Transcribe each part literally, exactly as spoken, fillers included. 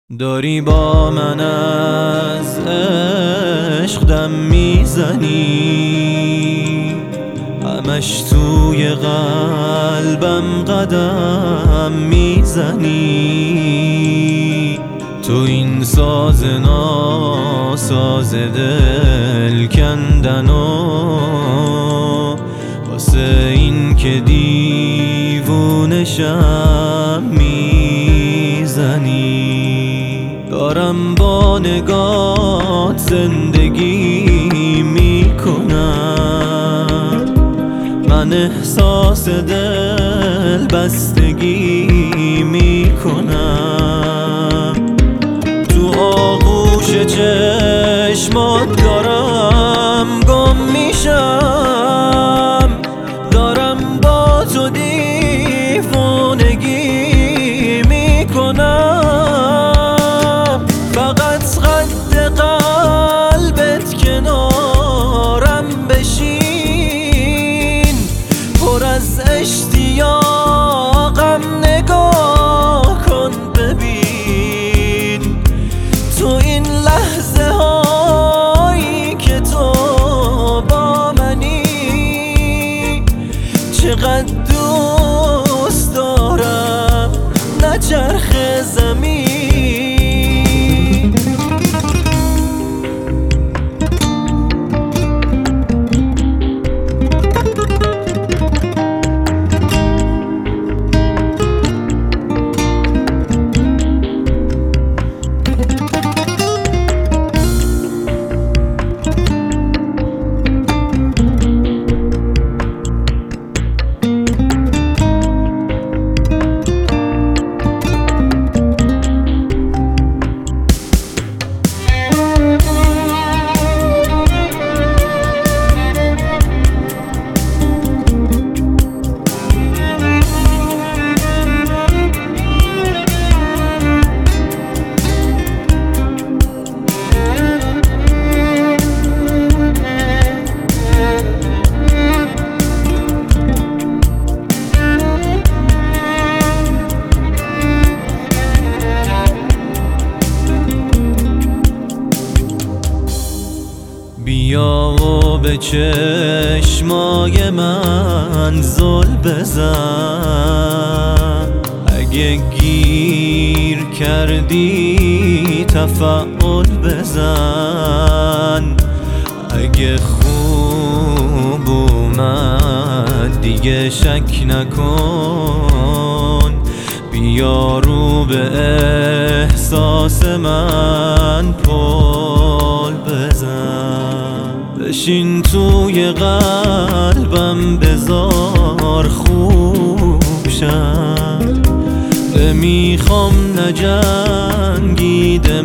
داری با من از عشق دم میزنی، همش توی قلبم قدم میزنی. تو این ساز ناساز دل کندن و واسه این که دیوونشم میزنی. دارم با نگات زندگی میکنم، من احساس دل بستگی میکنم. تو آغوش چشمات دارم گم میشم، دارم با تو دیوونگی میکنم. فقط قد قلبت کنارم بشین، پر از اشتیاقم نگاه کن ببین. تو این لحظه هایی که تو با منی، چقدر دوست دارم نچرخ زمین. بیا و به چشمای من زل بزن، اگه گیر کردی تفاعل بزن. اگه خوب اومد دیگه شک نکن، بیا رو به احساس من پل بزن. بشین توی قلبم بذار خوب شم، نمیخوام نجنگیده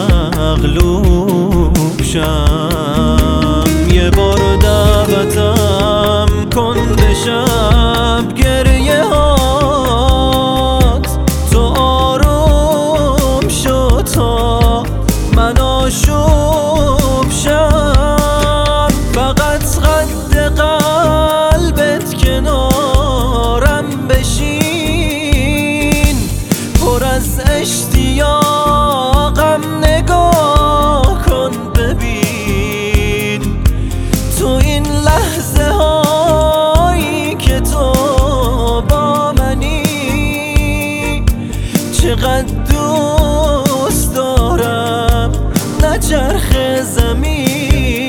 مغلوب شم. یه بار دعوتم کن به شب گریه هات، تو آروم شو تا من آشوب شم. فقط قد قلبت کنارم بشین، پر از اشتیاقم نگاه کن ببین. تو این لحظه هایی که تو با منی، چقدر دوست دارم نچرخ زمین.